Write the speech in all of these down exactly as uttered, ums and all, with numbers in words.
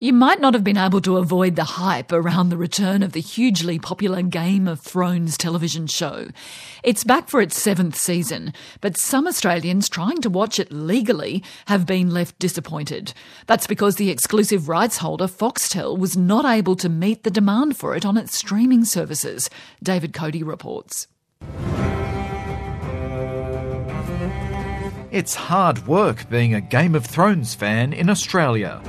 You might not have been able to avoid the hype around the return of the hugely popular Game of Thrones television show. It's back for its seventh season, but some Australians trying to watch it legally have been left disappointed. That's because the exclusive rights holder Foxtel was not able to meet the demand for it on its streaming services. David Cody reports. It's hard work being a Game of Thrones fan in Australia.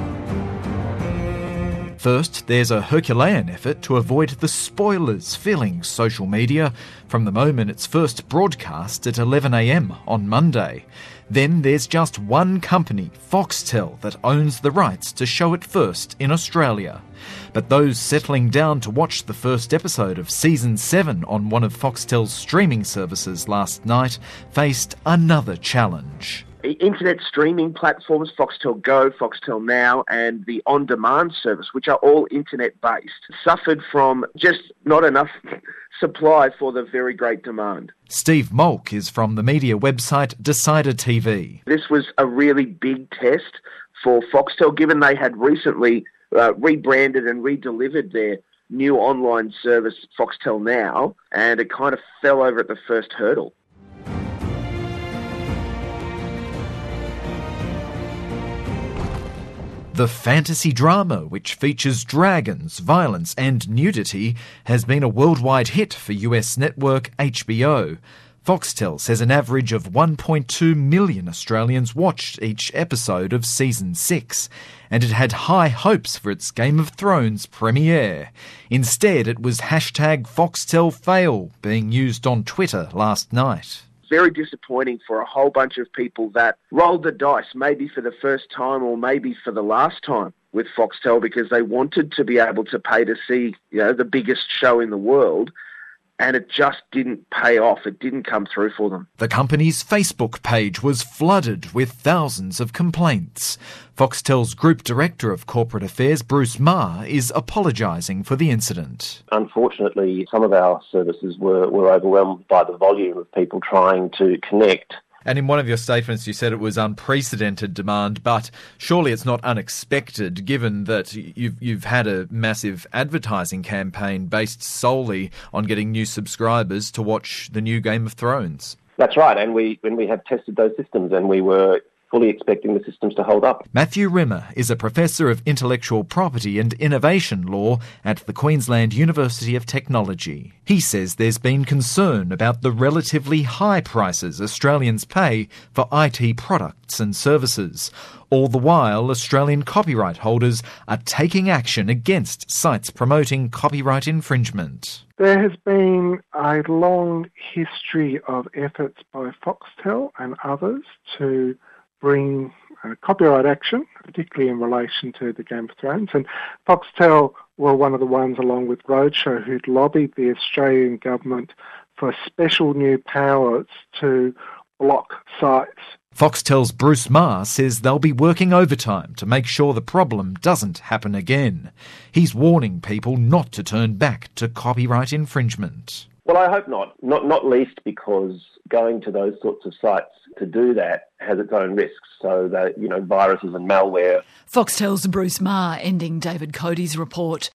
First, there's a Herculean effort to avoid the spoilers filling social media from the moment it's first broadcast at eleven a m on Monday. Then there's just one company, Foxtel, that owns the rights to show it first in Australia. But those settling down to watch the first episode of Season seven on one of Foxtel's streaming services last night faced another challenge. Internet streaming platforms, Foxtel Go, Foxtel Now, and the on-demand service, which are all internet-based, suffered from just not enough supply for the very great demand. Steve Molk is from the media website Decider T V. This was a really big test for Foxtel, given they had recently uh, rebranded and redelivered their new online service, Foxtel Now, and it kind of fell over at the first hurdle. The fantasy drama, which features dragons, violence and nudity, has been a worldwide hit for U S network H B O. Foxtel says an average of one point two million Australians watched each episode of Season six, and it had high hopes for its Game of Thrones premiere. Instead, it was hashtag FoxtelFail being used on Twitter last night. Very disappointing for a whole bunch of people that rolled the dice, maybe for the first time or maybe for the last time with Foxtel, because they wanted to be able to pay to see, you know, the biggest show in the world, and it just didn't pay off. It didn't come through for them. The company's Facebook page was flooded with thousands of complaints. Foxtel's Group Director of Corporate Affairs, Bruce Maher, is apologising for the incident. Unfortunately, some of our services were, were overwhelmed by the volume of people trying to connect. And in one of your statements, you said it was unprecedented demand, but surely it's not unexpected, given that you've you've had a massive advertising campaign based solely on getting new subscribers to watch the new Game of Thrones. That's right, and we when we have tested those systems, and we were fully expecting the systems to hold up. Matthew Rimmer is a Professor of Intellectual Property and Innovation Law at the Queensland University of Technology. He says there's been concern about the relatively high prices Australians pay for I T products and services. All the while, Australian copyright holders are taking action against sites promoting copyright infringement. There has been a long history of efforts by Foxtel and others to bring uh, copyright action, particularly in relation to the Game of Thrones. And Foxtel were one of the ones, along with Roadshow, who'd lobbied the Australian government for special new powers to block sites. Foxtel's Bruce Maher says they'll be working overtime to make sure the problem doesn't happen again. He's warning people not to turn back to copyright infringement. Well, I hope not. Not not least because going to those sorts of sites to do that has its own risks. So that, you know, viruses and malware. Foxtel's Bruce Maher ending David Cody's report.